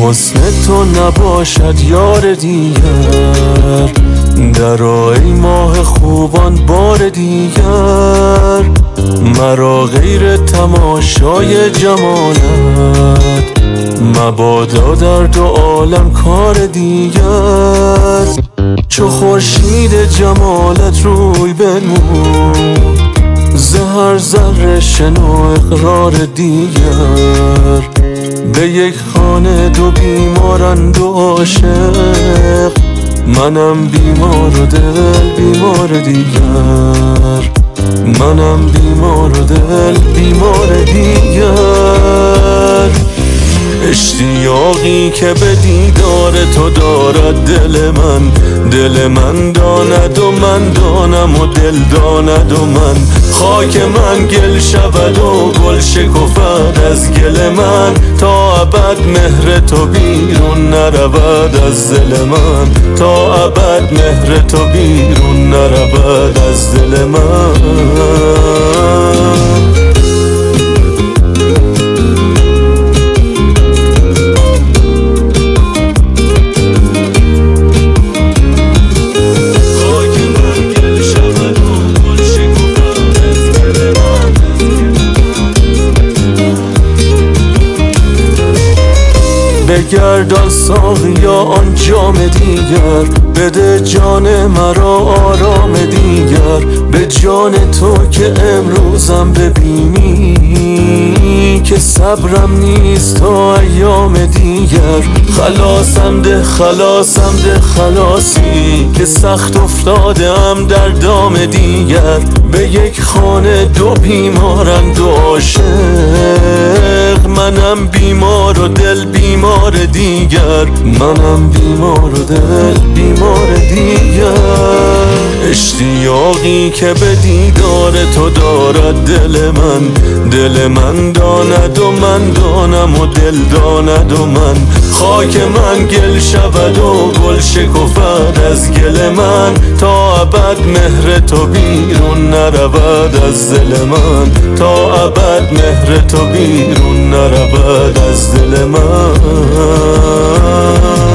حسن تو نباشد یار دیگر، درآ ای ماه خوبان بار دیگر. مرا غیر تماشای جمالت مبادا در دو عالم کار دیگر. چو خورشید جمالت روی بنمود، ز هر ذره شنو اقرار دیگر. به یک خانه دو بیمارند و عاشق، منم بیمار و دل بیمار دیگر. منم بیمار و دل بیمار دیگر. اشتیاقی که به دیدار تو دارد دل من داند و من دانم و دل داند و من. خاک من گل شود و گل شکفد از گل من، تا ابد مهر تو بیرون نرود از دل من. تا ابد مهر تو بیرون نرود از دل من. بگردان ساقیا آن جام دیگر، بده جان مرا آرام دیگر. به جان تو که امروزم ببینی، که صبرم نیست تا ایام دیگر. خلاصم ده خلاصم ده خلاصی، که سخت افتادم در دام دیگر. به یک خانه دو بیمارند و عاشق، منم بیمار و دل بیمار دیگر. منم بیمار و دل بیمار دیگر. اشتیاقی که به دیدار تو دارد دل من داند و من دانم و دل داند و من. خاک من گل شود و گل شکفد از گل من، تا ابد مهر تو بیرون نرود از دل من. تا ابد مهر تو بیرون نرود از دل من.